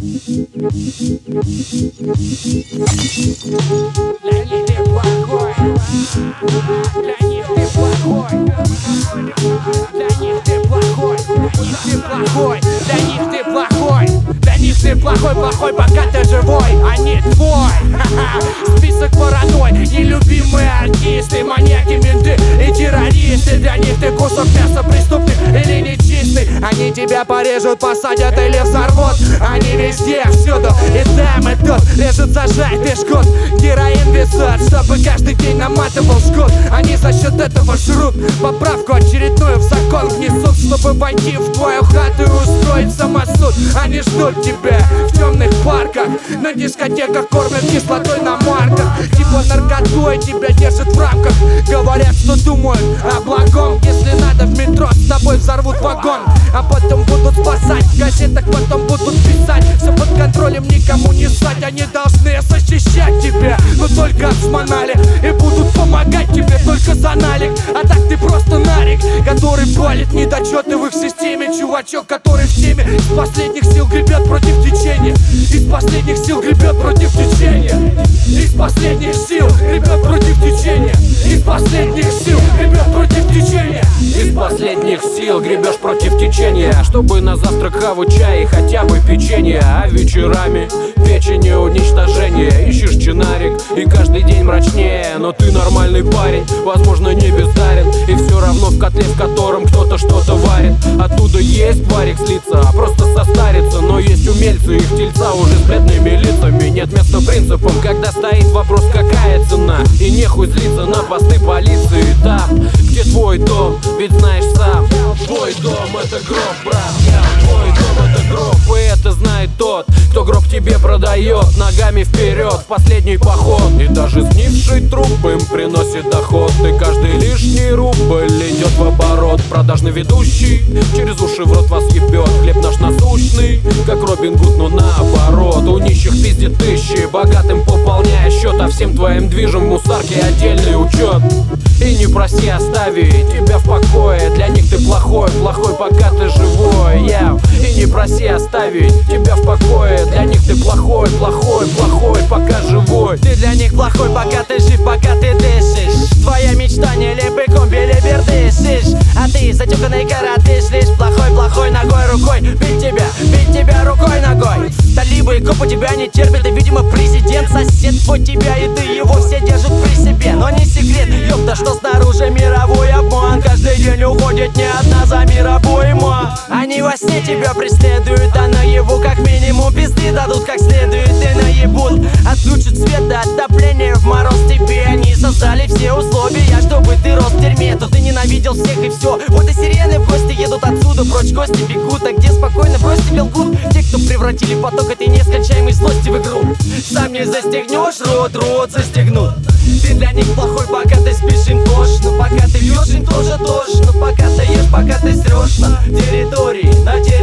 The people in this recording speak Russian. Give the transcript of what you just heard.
Для них ты плохой, для них ты плохой, для них ты плохой, для них ты плохой, для них ты плохой, плохой, пока ты живой, а не твой. Список паранойй, нелюбимые артисты, маньяки, менты и террористы. Для них ты кусок мяса, преступник или нечистый. Они тебя порежут, посадят или взорвут. Они везде, всюду, и там, и тут. Режут, сажают и жгут, героин везут, чтобы каждый день наматывал жгут. Они за счет этого жрут, поправку очередную в закон внесут, чтобы войти в твою хату и устроить самосуд. Они ждут тебя в темных парках, на дискотеках кормят кислотой на марках. Типа наркотой тебя держат в рамках. Говорят, что думают о благом. Если надо, в метро с тобой взорвут вагон, а потом будут спасать, в газетах потом будут писать. Все под контролем, никому не ссать. Они должны защищать тебя, но только обшмонали, и будут помогать тебе только за налик. А так ты просто нарик, который палит недочеты в их системе. Чувачок, который в теме, из последних сил гребет против течения. Из последних сил гребет против течения. Из последних сил гребет против течения. Из последних сил гребет против течения. Из последних сил гребешь против течения, чтобы на завтрак хаву чай и хотя бы печенье. А вечерами печень и уничтожение. Ищешь чинарик и каждый день мрачнее. Но ты нормальный парень, возможно не бездарен, и все равно в котле, в котором кто-то что-то варит. Оттуда есть варик слиться, а просто состариться. Но есть умельцы, их тельца уже с бледными лицами. Нет места принципам, когда стоит вопрос, какая цена. И нехуй злиться на посты полиции. Там, где твой дом, ведь знаешь сам, твой дом это гроб, брат. Твой дом это гроб, и это знает тот, кто гроб тебе продает. Ногами вперед в последний поход, и даже сгнивший труп им приносит доход. И каждый лишний рубль идет в оборот. Продажный ведущий через уши в рот вас ебет. Хлеб наш насущный, как Робин Гуд, но наоборот. У нищих пиздит тысячи, богатым пополняя счет, а всем твоим движем мусарки отдельный учет. И не проси оставить тебя в покое, для них ты плохой, плохой, пока ты живой, yeah. И не проси оставить тебя в покое, для них ты плохой, плохой, плохой, пока живой. Ты для них плохой, пока ты жив, пока ты дышишь. Твоя мечта не лепыком белибердышишь, а ты затюканный коротыш, лишь плохой, плохой, ногой, рукой. Бить тебя рукой, ногой. Талибы и копы тебя не терпят, и, видимо, президент. Сосед твой тебя, и ты его все держат при себе. Но не секрет, ёпта, что снаружи мировой обман. Каждый день уходит не одна за мировой ман. Они во сне тебя преследуют, а наяву как минимум пизды дадут как следует и наебут. Отключат свет до отопления в мороз тебе. Они создали все условия, чтобы ты рос в тюрьме. То ты ненавидел всех и все. Вот и сирены в гости едут отсюда, прочь гости бегут. А где спокойно брось тебе лгут те, кто превратили поток этой нескончаемой злости в игру. Сам не застегнешь, рот застегнут. Ты для них плохой, пока ты спишь, им тошно. Пока ты вьешь, им тоже тошно. Пока ты ешь, пока ты срешь на территории,